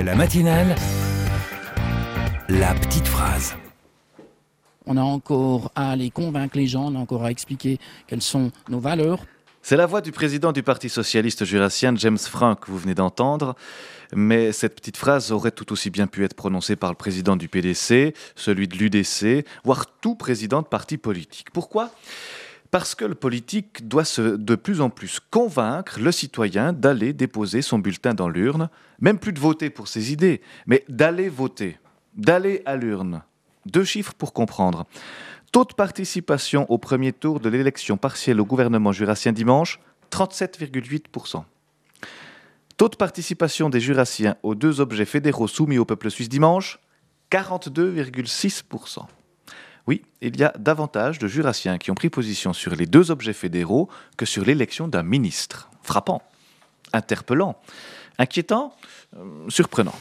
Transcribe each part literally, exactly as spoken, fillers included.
La matinale, la petite phrase. On a encore à aller convaincre les gens, on a encore à expliquer quelles sont nos valeurs. C'est la voix du président du Parti socialiste jurassien, James Franck, que vous venez d'entendre. Mais cette petite phrase aurait tout aussi bien pu être prononcée par le président du P D C, celui de l'U D C, voire tout président de parti politique. Pourquoi ? Parce que le politique doit se, de plus en plus convaincre le citoyen d'aller déposer son bulletin dans l'urne, même plus de voter pour ses idées, mais d'aller voter, d'aller à l'urne. Deux chiffres pour comprendre. Taux de participation au premier tour de l'élection partielle au gouvernement jurassien dimanche, trente-sept virgule huit pour cent. Taux de participation des jurassiens aux deux objets fédéraux soumis au peuple suisse dimanche, quarante-deux virgule six pour cent. Oui, il y a davantage de jurassiens qui ont pris position sur les deux objets fédéraux que sur l'élection d'un ministre. Frappant, interpellant, inquiétant, euh, surprenant.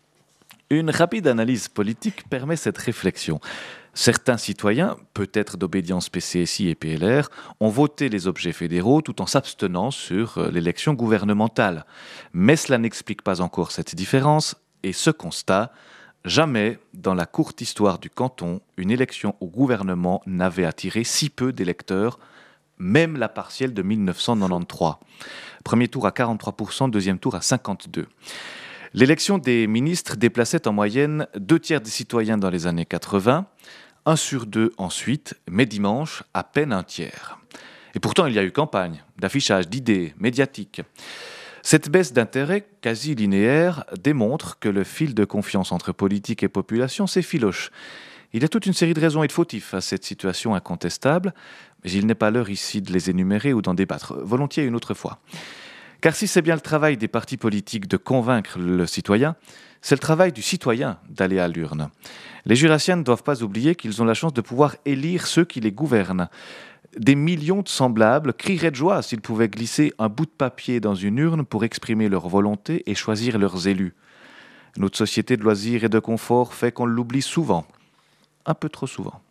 Une rapide analyse politique permet cette réflexion. Certains citoyens, peut-être d'obédience P C S I et P L R, ont voté les objets fédéraux tout en s'abstenant sur l'élection gouvernementale. Mais cela n'explique pas encore cette différence et ce constat. Jamais, dans la courte histoire du canton, une élection au gouvernement n'avait attiré si peu d'électeurs, même la partielle de mille neuf cent quatre-vingt-treize. Premier tour à quarante-trois pour cent, deuxième tour à cinquante-deux pour cent. L'élection des ministres déplaçait en moyenne deux tiers des citoyens dans les années quatre-vingts, un sur deux ensuite, mais dimanche, à peine un tiers. Et pourtant, il y a eu campagne, d'affichage, d'idées, médiatiques. Cette baisse d'intérêt quasi linéaire démontre que le fil de confiance entre politique et population s'effiloche. Il y a toute une série de raisons et de fautifs à cette situation incontestable, mais il n'est pas l'heure ici de les énumérer ou d'en débattre, volontiers une autre fois. Car si c'est bien le travail des partis politiques de convaincre le citoyen, c'est le travail du citoyen d'aller à l'urne. Les jurassiens ne doivent pas oublier qu'ils ont la chance de pouvoir élire ceux qui les gouvernent. Des millions de semblables crieraient de joie s'ils pouvaient glisser un bout de papier dans une urne pour exprimer leur volonté et choisir leurs élus. Notre société de loisirs et de confort fait qu'on l'oublie souvent, un peu trop souvent.